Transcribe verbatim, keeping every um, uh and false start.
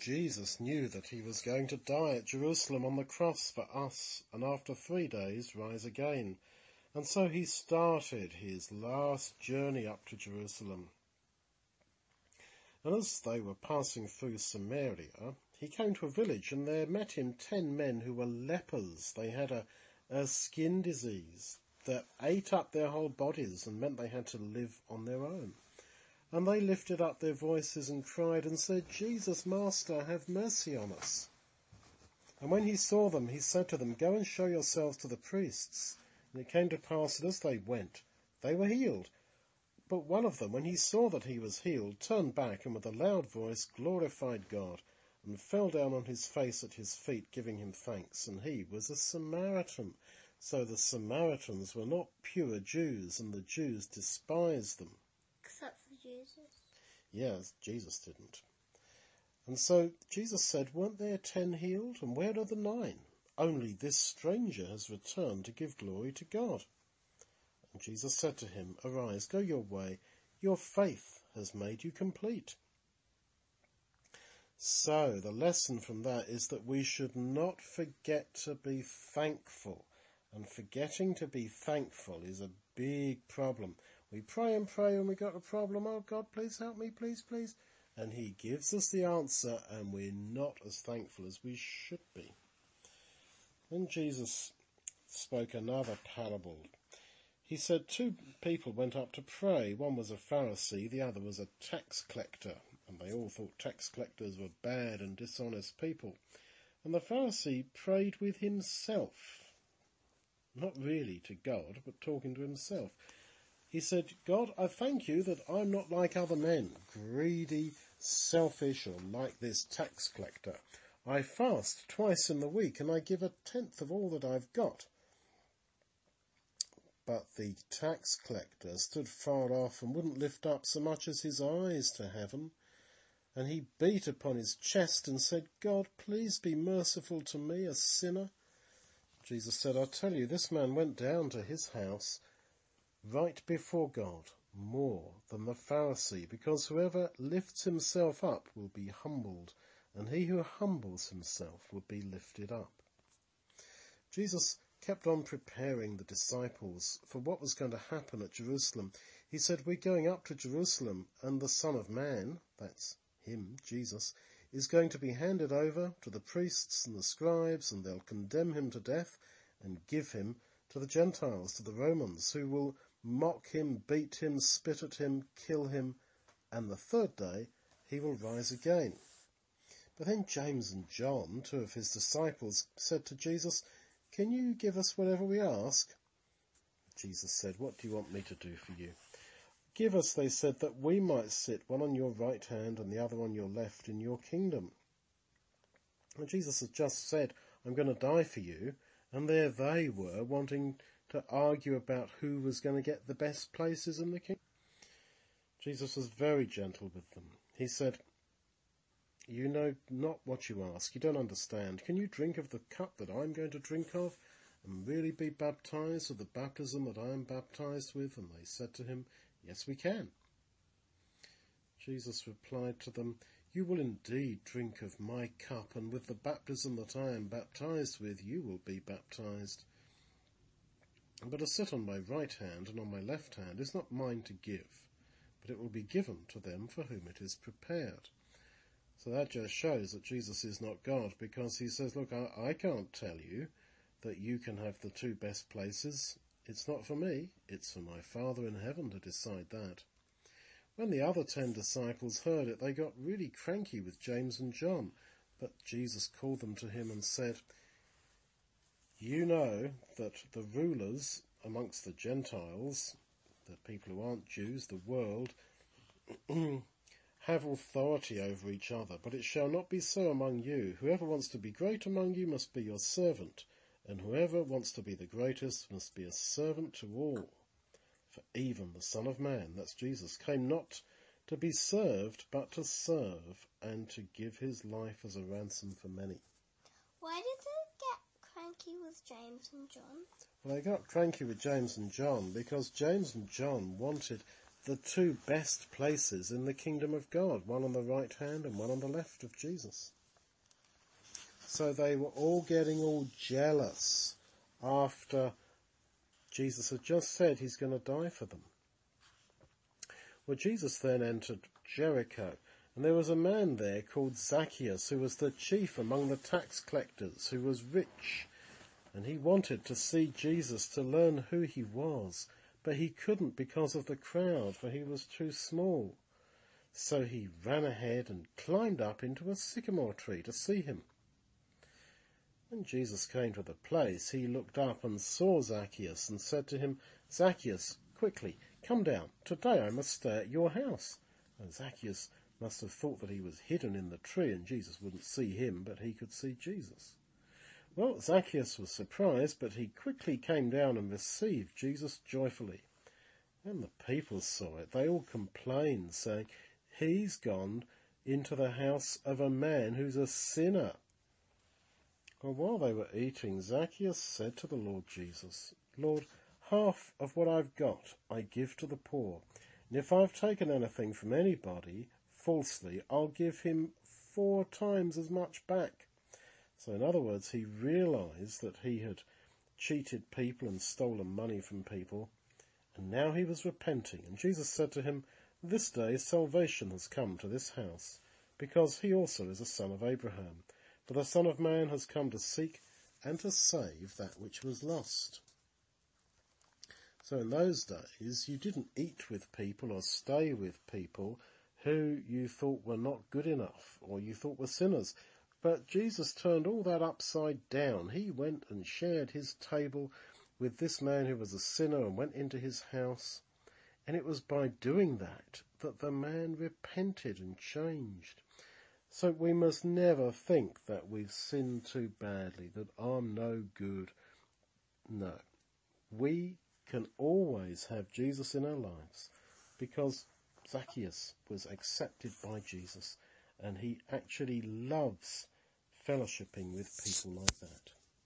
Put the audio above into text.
Jesus knew that he was going to die at Jerusalem on the cross for us, and after three days rise again. And so he started his last journey up to Jerusalem. And as they were passing through Samaria, he came to a village, and there met him ten men who were lepers. They had a, a skin disease that ate up their whole bodies and meant they had to live on their own. And they lifted up their voices and cried and said, "Jesus, Master, have mercy on us." And when he saw them, he said to them, "Go and show yourselves to the priests." And it came to pass that as they went, they were healed. But one of them, when he saw that he was healed, turned back and with a loud voice glorified God, and fell down on his face at his feet, giving him thanks. And he was a Samaritan. So the Samaritans were not pure Jews, and the Jews despised them. Except for Jesus. Yes, Jesus didn't. And so Jesus said, "Weren't there ten healed? And where are the nine? Only this stranger has returned to give glory to God." And Jesus said to him, "Arise, go your way. Your faith has made you complete." So the lesson from that is that we should not forget to be thankful. And forgetting to be thankful is a big problem. We pray and pray and we got a problem. "Oh God, please help me, please, please." And he gives us the answer and we're not as thankful as we should be. Then Jesus spoke another parable. He said two people went up to pray. One was a Pharisee, the other was a tax collector. And they all thought tax collectors were bad and dishonest people. And the Pharisee prayed with himself. Not really to God, but talking to himself. He said, "God, I thank you that I'm not like other men, greedy, selfish, or like this tax collector. I fast twice in the week and I give a tenth of all that I've got." But the tax collector stood far off and wouldn't lift up so much as his eyes to heaven. And he beat upon his chest and said, "God, please be merciful to me, a sinner." Jesus said, "I tell you, this man went down to his house right before God more than the Pharisee, because whoever lifts himself up will be humbled, and he who humbles himself will be lifted up." Jesus kept on preparing the disciples for what was going to happen at Jerusalem. He said, "We're going up to Jerusalem, and the Son of Man," that's him, Jesus, "is going to be handed over to the priests and the scribes, and they'll condemn him to death and give him to the Gentiles, to the Romans, who will mock him, beat him, spit at him, kill him, and the third day he will rise again." But then James and John, two of his disciples, said to Jesus, "Can you give us whatever we ask?" Jesus said, "What do you want me to do for you?" "Give us," they said, "that we might sit one on your right hand and the other on your left in your kingdom." And Jesus had just said, "I'm going to die for you," and there they were wanting to argue about who was going to get the best places in the kingdom. Jesus was very gentle with them. He said, "You know not what you ask. You don't understand. Can you drink of the cup that I'm going to drink of and really be baptized with the baptism that I am baptized with?" And they said to him, "Yes, we can." Jesus replied to them, "You will indeed drink of my cup, and with the baptism that I am baptized with, you will be baptized. But to sit on my right hand and on my left hand is not mine to give, but it will be given to them for whom it is prepared." So that just shows that Jesus is not God, because he says, "Look, I, I can't tell you that you can have the two best places. It's not for me. It's for my Father in heaven to decide that." When the other ten disciples heard it, they got really cranky with James and John. But Jesus called them to him and said, "You know that the rulers amongst the Gentiles, the people who aren't Jews, the world, have authority over each other, but it shall not be so among you. Whoever wants to be great among you must be your servant, and whoever wants to be the greatest must be a servant to all. For even the Son of Man," that's Jesus, "came not to be served, but to serve, and to give his life as a ransom for many." Why did they get cranky with James and John? Well, they got cranky with James and John because James and John wanted the two best places in the kingdom of God, one on the right hand and one on the left of Jesus. So they were all getting all jealous after Jesus had just said he's going to die for them. Well, Jesus then entered Jericho, and there was a man there called Zacchaeus, who was the chief among the tax collectors, who was rich, and he wanted to see Jesus to learn who he was, but he couldn't because of the crowd, for he was too small. So he ran ahead and climbed up into a sycamore tree to see him. When Jesus came to the place, he looked up and saw Zacchaeus and said to him, "Zacchaeus, quickly, come down. Today I must stay at your house." And Zacchaeus must have thought that he was hidden in the tree and Jesus wouldn't see him, but he could see Jesus. Well, Zacchaeus was surprised, but he quickly came down and received Jesus joyfully. When the people saw it, they all complained, saying, "He's gone into the house of a man who's a sinner." Well, while they were eating, Zacchaeus said to the Lord Jesus, "Lord, half of what I've got I give to the poor, and if I've taken anything from anybody falsely, I'll give him four times as much back." So in other words, he realized that he had cheated people and stolen money from people, and now he was repenting. And Jesus said to him, "This day salvation has come to this house, because he also is a son of Abraham. For the Son of Man has come to seek and to save that which was lost." So in those days, you didn't eat with people or stay with people who you thought were not good enough or you thought were sinners. But Jesus turned all that upside down. He went and shared his table with this man who was a sinner and went into his house. And it was by doing that that the man repented and changed. So we must never think that we've sinned too badly, that I'm no good. No. We can always have Jesus in our lives because Zacchaeus was accepted by Jesus and he actually loves fellowshipping with people like that.